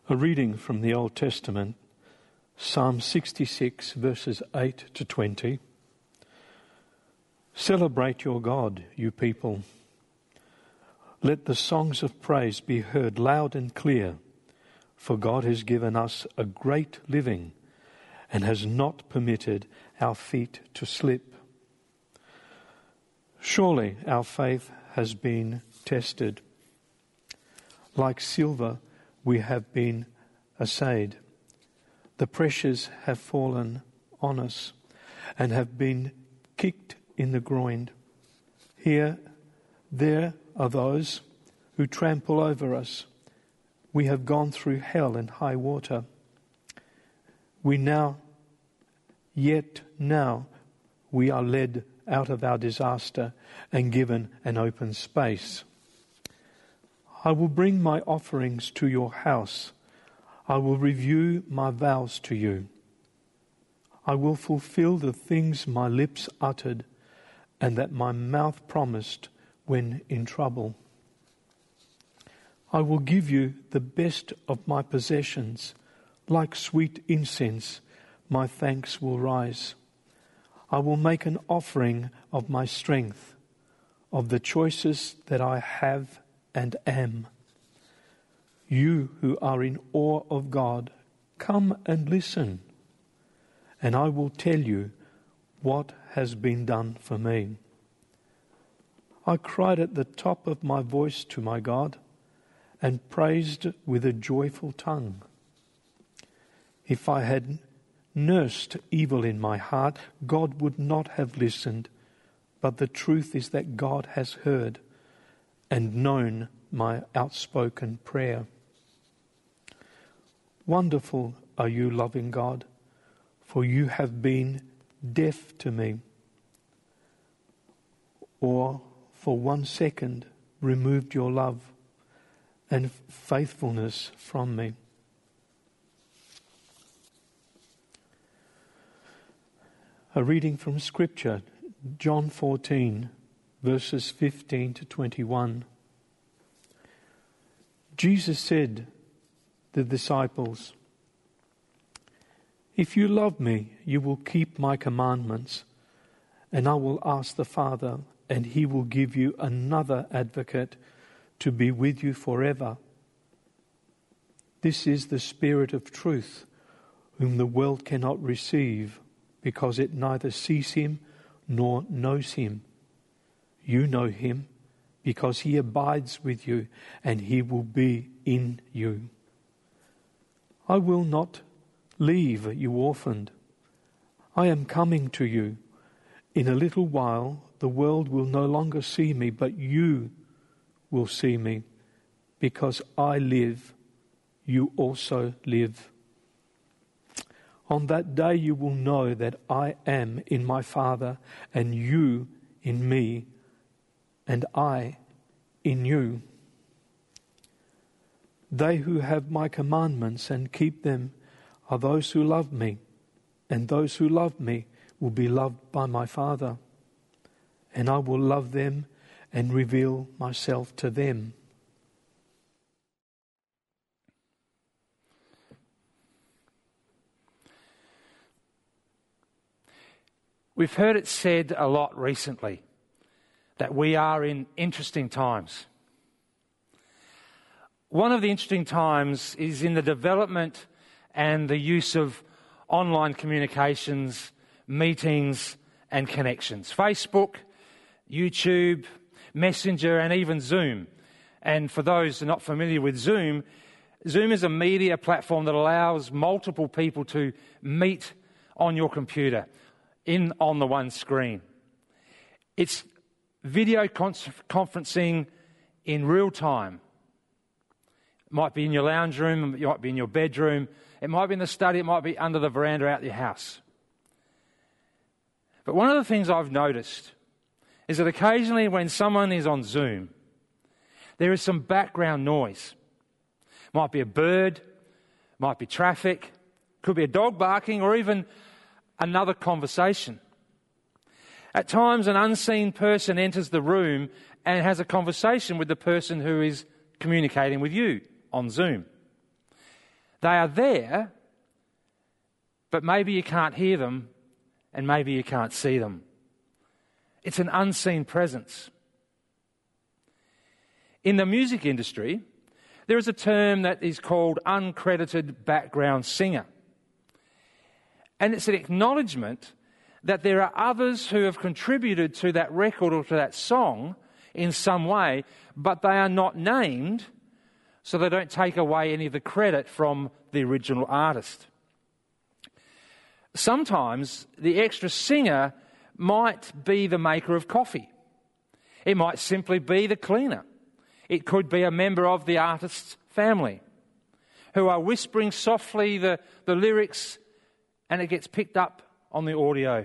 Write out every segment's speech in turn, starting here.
A reading from the Old Testament, Psalm 66, verses 8 to 20. Celebrate your God, you people. Let the songs of praise be heard loud and clear, for God has given us a great living and has not permitted our feet to slip. Surely our faith has been tested. Like silver, we have been assayed. The pressures have fallen on us and have been kicked in the groin. There are those who trample over us. We have gone through hell and high water. Yet now we are led out of our disaster and given an open space. I will bring my offerings to your house. I will review my vows to you. I will fulfill the things my lips uttered and that my mouth promised when in trouble. I will give you the best of my possessions. Like sweet incense, my thanks will rise. I will make an offering of my strength, of the choicest that I have and am. You who are in awe of God, come and listen, and I will tell you what has been done for me. I cried at the top of my voice to my God and praised with a joyful tongue. If I had nursed evil in my heart, God would not have listened, but the truth is that God has heard and known my outspoken prayer. Wonderful are you, loving God, for you have been deaf to me, or for 1 second removed your love and faithfulness from me. A reading from Scripture, John 14, verses 15 to 21. Jesus said to the disciples, "If you love me, you will keep my commandments, and I will ask the Father, and he will give you another advocate to be with you forever. This is the Spirit of truth, whom the world cannot receive, because it neither sees him nor knows him. You know him, because he abides with you, and he will be in you. I will not leave you orphaned. I am coming to you. In a little while the world will no longer see me, but you will see me. Because I live, you also live. On that day you will know that I am in my Father, and you in me, and I in you. They who have my commandments and keep them are those who love me, and those who love me will be loved by my Father, and I will love them and reveal myself to them." We've heard it said a lot recently that we are in interesting times. One of the interesting times is in the development and the use of online communications, meetings and connections. Facebook, YouTube, Messenger and even Zoom. And for those who are not familiar with Zoom, Zoom is a media platform that allows multiple people to meet on your computer on the one screen. It's video conferencing in real time. It might be in your lounge room, it might be in your bedroom, it might be in the study, it might be under the veranda out your house. But one of the things I've noticed is that occasionally when someone is on Zoom, there is some background noise. Might be a bird, might be traffic, could be a dog barking, or even another conversation. At times, an unseen person enters the room and has a conversation with the person who is communicating with you on Zoom. They are there, but maybe you can't hear them and maybe you can't see them. It's an unseen presence. In the music industry, there is a term that is called uncredited background singer. And it's an acknowledgement that there are others who have contributed to that record or to that song in some way, but they are not named, so they don't take away any of the credit from the original artist. Sometimes the extra singer might be the maker of coffee. It might simply be the cleaner. It could be a member of the artist's family who are whispering softly the lyrics, and it gets picked up on the audio.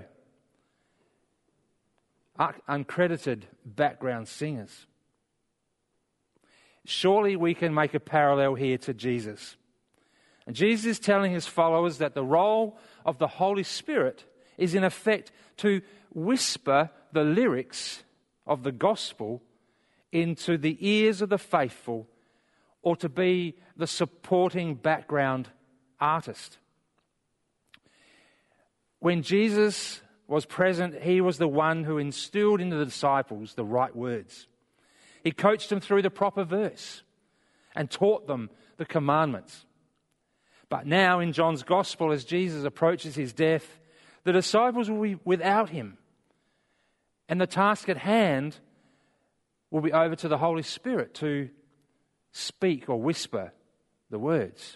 Uncredited background singers. Surely we can make a parallel here to Jesus. And Jesus is telling his followers that the role of the Holy Spirit is in effect to whisper the lyrics of the gospel into the ears of the faithful, or to be the supporting background artist. When Jesus was present, he was the one who instilled into the disciples the right words. He coached them through the proper verse and taught them the commandments. But now in John's Gospel, as Jesus approaches his death, the disciples will be without him. And the task at hand will be over to the Holy Spirit to speak or whisper the words.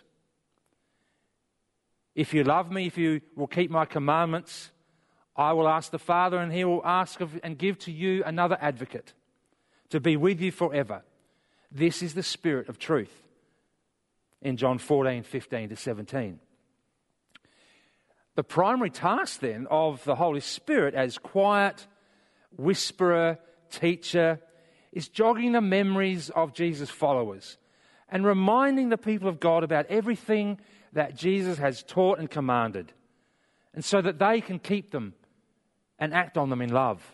If you love me, if you will keep my commandments, I will ask the Father, and he will ask and give to you another advocate to be with you forever. This is the Spirit of truth. In John 14:15-17. The primary task then of the Holy Spirit as quiet whisperer, teacher, is jogging the memories of Jesus' followers and reminding the people of God about everything that Jesus has taught and commanded, and so that they can keep them and act on them in love.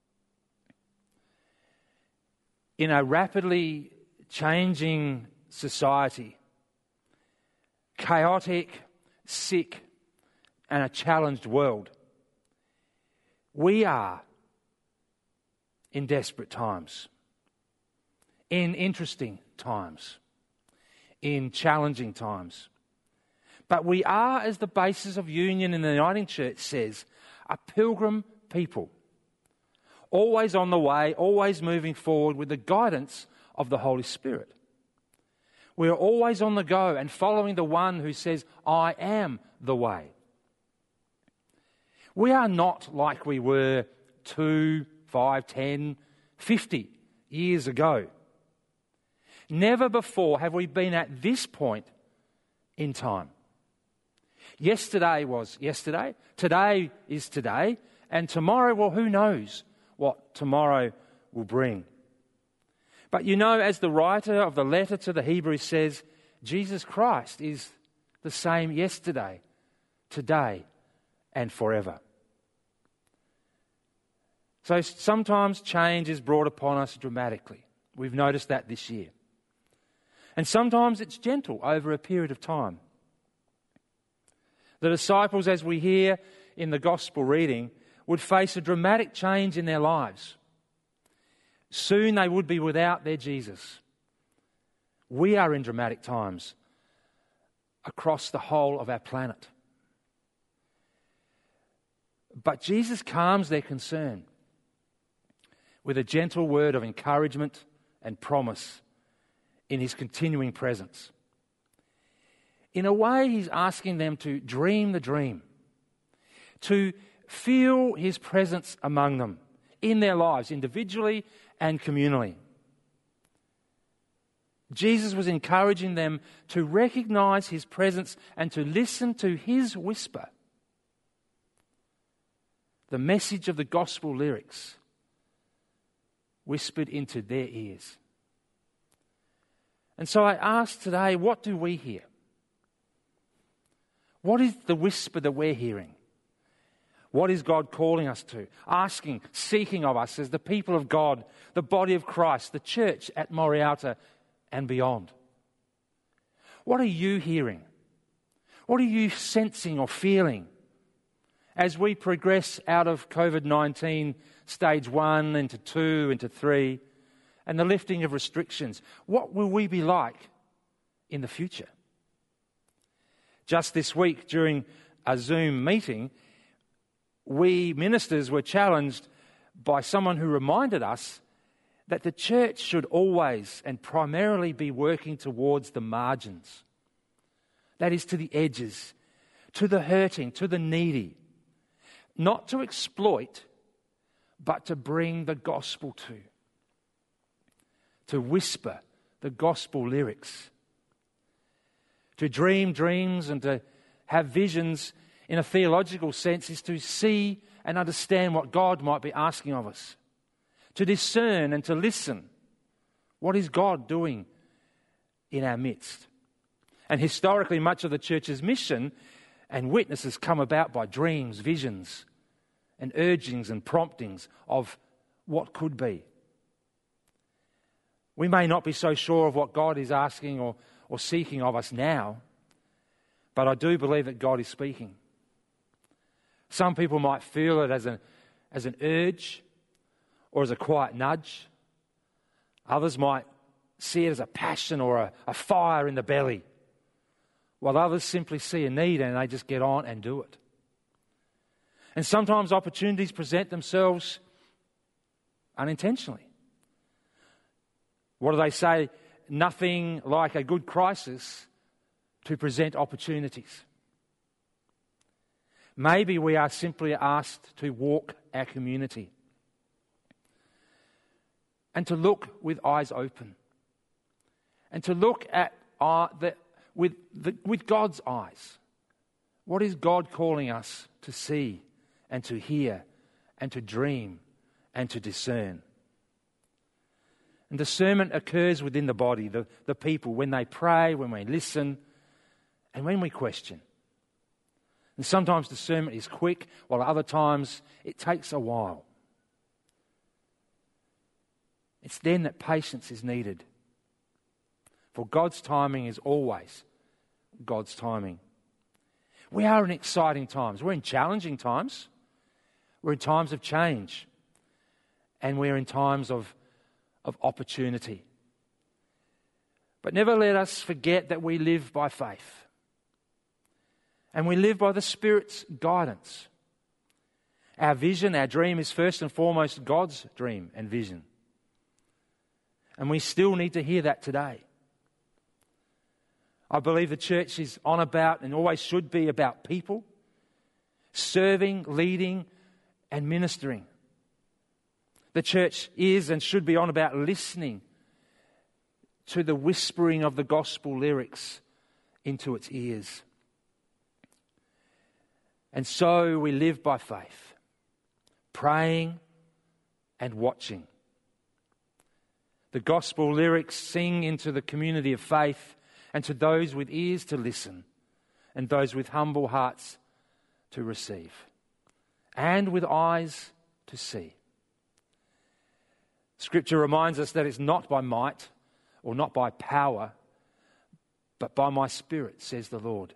In a rapidly changing society, chaotic, sick, and a challenged world, we are in desperate times, in interesting times, in challenging times. But we are, as the basis of union in the Uniting Church says, a pilgrim people, always on the way, always moving forward with the guidance of the Holy Spirit. We are always on the go and following the one who says, I am the way. We are not like we were 2, 5, 10, 50 years ago. Never before have we been at this point in time. Yesterday was yesterday, today is today, and tomorrow, well, who knows what tomorrow will bring. But you know, as the writer of the letter to the Hebrews says, Jesus Christ is the same yesterday, today, and forever. So sometimes change is brought upon us dramatically. We've noticed that this year. And sometimes it's gentle over a period of time. The disciples, as we hear in the gospel reading, would face a dramatic change in their lives. Soon they would be without their Jesus. We are in dramatic times across the whole of our planet. But Jesus calms their concern with a gentle word of encouragement and promise in his continuing presence. In a way, he's asking them to dream the dream, to feel his presence among them in their lives, individually and communally. Jesus was encouraging them to recognize his presence and to listen to his whisper, the message of the gospel lyrics whispered into their ears. And so I ask today, what do we hear? What is the whisper that we're hearing? What is God calling us to? Asking, seeking of us as the people of God, the body of Christ, the church at Morialta and beyond. What are you hearing What are you sensing or feeling as we progress out of COVID-19 stage 1 into 2 into 3 and the lifting of restrictions? What will we be like in the future? Just this week during a Zoom meeting, we ministers were challenged by someone who reminded us that the church should always and primarily be working towards the margins. That is, to the edges, to the hurting, to the needy. Not to exploit, but to bring the gospel to whisper the gospel lyrics. To dream dreams and to have visions in a theological sense is to see and understand what God might be asking of us. To discern and to listen. What is God doing in our midst? And historically, much of the church's mission and witness has come about by dreams, visions, and urgings and promptings of what could be. We may not be so sure of what God is asking or seeking of us now, but I do believe that God is speaking. Some people might feel it as an urge or as a quiet nudge. Others might see it as a passion or a fire in the belly, while others simply see a need and they just get on and do it. And sometimes opportunities present themselves unintentionally. What do they say? Nothing like a good crisis to present opportunities. Maybe we are simply asked to walk our community and to look with eyes open and to look at with God's eyes. What is God calling us to see and to hear and to dream and to discern? And discernment occurs within the body, the people, when they pray, when we listen, and when we question. And sometimes discernment is quick, while other times it takes a while. It's then that patience is needed. For God's timing is always God's timing. We are in exciting times. We're in challenging times. We're in times of change. And we're in times of opportunity. But never let us forget that we live by faith. And we live by the Spirit's guidance. Our vision, our dream is first and foremost God's dream and vision. And we still need to hear that today. I believe the church is on about and always should be about people, serving, leading, and ministering. The church is and should be on about listening to the whispering of the gospel lyrics into its ears. And so we live by faith, praying and watching. The gospel lyrics sing into the community of faith and to those with ears to listen and those with humble hearts to receive and with eyes to see. Scripture reminds us that it's not by might or not by power, but by my Spirit, says the Lord.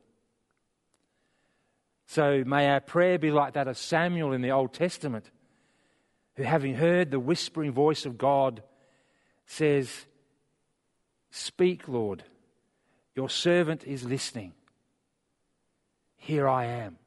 So may our prayer be like that of Samuel in the Old Testament, who, having heard the whispering voice of God, says, "Speak, Lord, your servant is listening. Here I am."